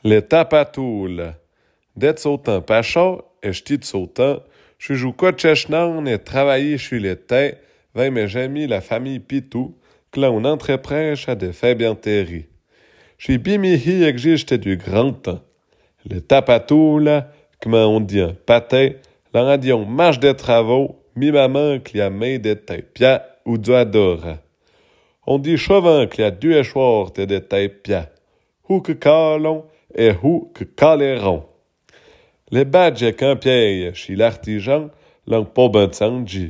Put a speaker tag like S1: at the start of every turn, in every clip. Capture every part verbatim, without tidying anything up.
S1: Le tapatoul. Det sautant pacha, et j'tit sautant, je joue coachechnan et travailler chez les têts, vint mes jamis la famille Pitou, que là on entreprêche à des faits bien terris. J'ai bimihi et que j'étais du grand temps. Le tapatoul, comment on dit un pâté, l'en radion marche des travaux, mi maman qui a mis des têtes pia ou du adore. On dit chauvin qui a deux échoirs de des têtes pia. Ou que calon et ou que caléron. Les badges qu'un pied chez l'artisan, l'ont pas ben tsanji.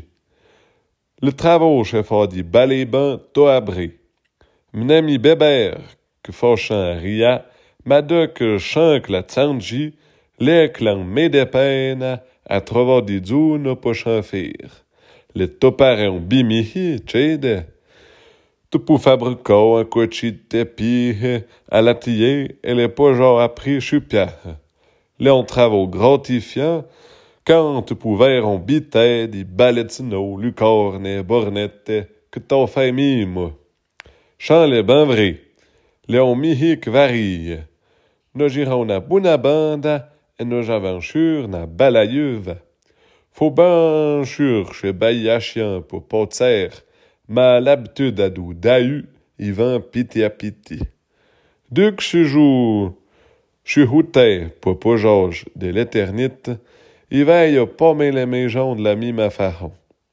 S1: Le travail chez Fadi baléban to abri. M'nemi bébert que fauchan ria, m'a de que chank la tsanji, les clans me de peine à trouver des dune pour chanfir. Les toparons bimihi, tchede. Tu peux fabriquer un coachit de pire à la tiller et les pas genre appris chupia. Les on travaux gratifiants quand tu pouvais en biter des baletino, lucorne, bornette que t'as fait mime. Chant les ben vrai. Les on mihi que varie. Nos girons na buna banda et nos aventures na balayeuve. Faut ben sûr chez baillachien pour potser. Ma l'habitude à dou dahu, y vint piti à piti. Duc je joue, je houtais pour pas Georges de l'éternite, y veille pas mes les maisons de l'ami ma faron.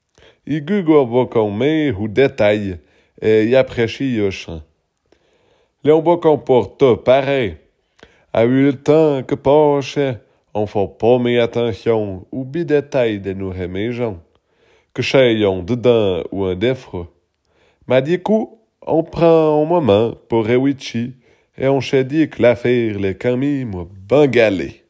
S1: Y gugo bocon me ou détail, et y apprécie y chant. Léon bocon porta pareil, a eu le temps que poche, on faut pas mes attention ou bi détail de nous maisons. Que chayon dedans ou un défra. M'a dit coup, on prend un moment pour réwichi et on chédit que l'affaire les camis m'a bangalé.